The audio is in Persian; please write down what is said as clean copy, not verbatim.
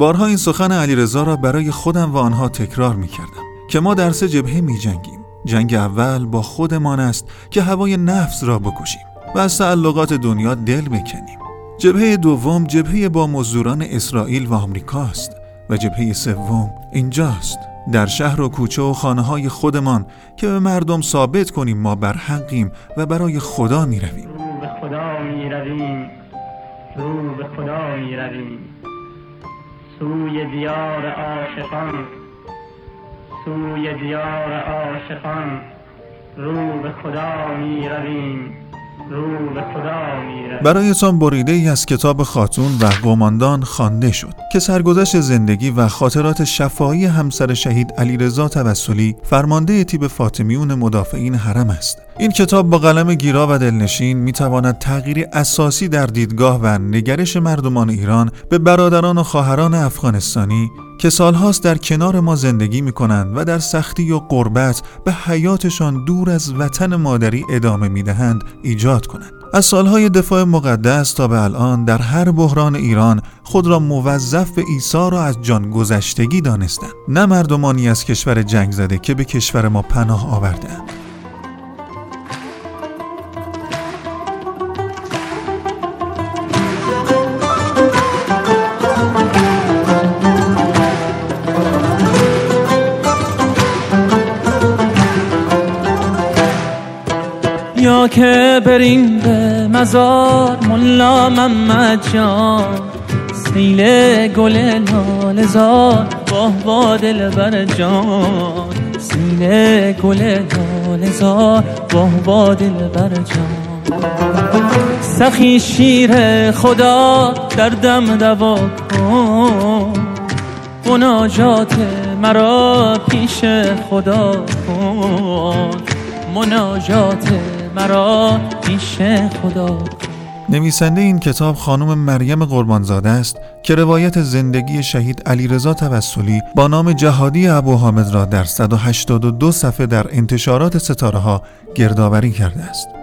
بارها این سخن علیرضا را برای خودم و آنها تکرار می‌کردم که ما در 3 جبهه می‌جنگیم. جنگ اول با خودمان است که هوای نفس را بکشیم و از تعلقات دنیا دل بکنیم. جبهه دوم جبهه با مزدوران اسرائیل و آمریکاست و جبهه سوم اینجاست، در شهر و کوچه و خانه‌های خودمان که به مردم ثابت کنیم ما بر حقیم و برای خدا می‌رویم. رو به خدا می‌رویم، رو به خدا می‌رویم، سوی دیار عاشقان، سوی دیار عاشقان، رو به خدا می‌رویم، رو به خدا می‌رویم. برایتان بریده ای از کتاب خاتون و قماندان خوانده شد که سرگذشت زندگی و خاطرات شفاهی همسر شهید علیرضا توسلی، فرمانده تیپ فاطمیون مدافعین حرم است. این کتاب با قلم گیرا و دلنشین میتواند تغییری اساسی در دیدگاه و نگرش مردمان ایران به برادران و خواهران افغانستانی که سالهاست در کنار ما زندگی میکنند و در سختی و غربت به حیاتشان دور از وطن مادری ادامه میدهند ایجاد کنند. از سالهای دفاع مقدس تا به الان در هر بحران ایران خود را موظف به ایثار و از جان گذشتگی دانستند، نه مردمانی از کشور جنگ زده که به کشور ما پناه آوردند. یا که بریم به مزار ملا محمد جان، سیل گل لاله زار واه وا دلبر جان، سیل گل لاله زار واه وا دلبر جان. سخی شیر خدا در دم دوا کن، مناجات مرا پیش خدا کن، مناجات مرا پیش خدا. نویسنده این کتاب خانم مریم قربانزاده است که روایت زندگی شهید علیرضا توسلی با نام جهادی ابوحامد را در 182 صفحه در انتشارات ستاره‌ها گردآوری کرده است.